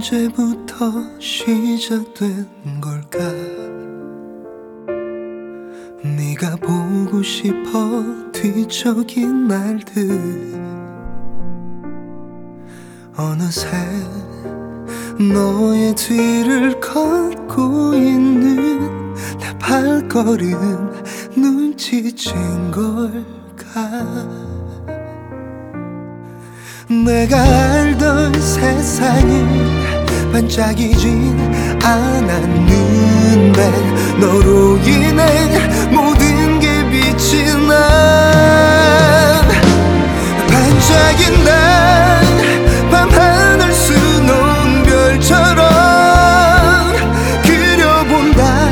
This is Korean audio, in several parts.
언제부터 시작된 걸까? 네가 보고 싶어 뒤척인 날들, 어느새 너의 뒤를 걷고 있는 내 발걸음 눈치챈 걸까? 내가 알던 세상은 반짝이진 않았는데, 너로 인해 모든 게 빛이 난 반짝인 날 밤하늘 수놓은 별처럼 그려본다.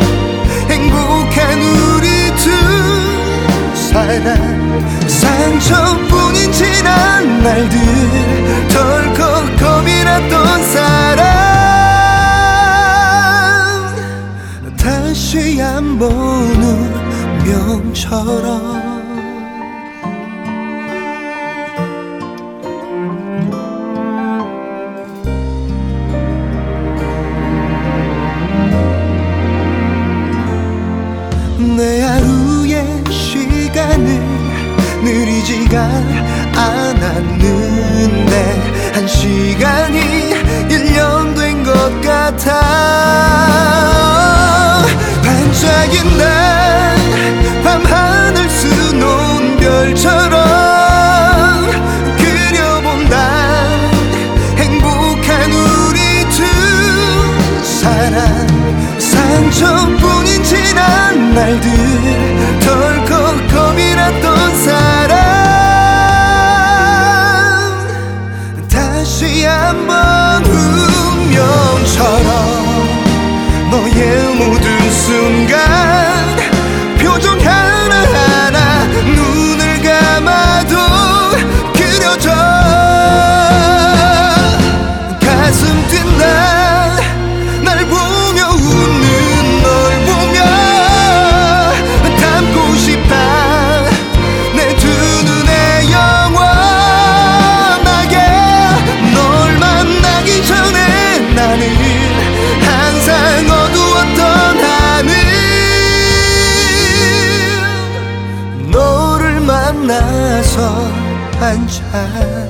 행복한 우리 두 사람, 상처뿐인 지난 날들, 덜컥 겁이 났던 사랑, 다시 한번 운명처럼 내 하루의 시간을 느리지가 않았는데, 한 시간이 1년 된 것 같아. 반짝인 날 밤하늘 수놓은 별처럼 그려본다. 행복한 우리 두 사람, 상처뿐인 지난 날들, 덜컥 겁이 났던 사랑, 다시 한번 운명처럼 너의 모든 순간, 표정 하나하나 눈을 감아도 그려져. 가슴 뛴다 날 보며 웃는 널 보며, 닮고 싶다 내 두 눈에 영원하게. 널 만나기 전에 나는 항상 어두웠던 하늘, 너를 만나서 한참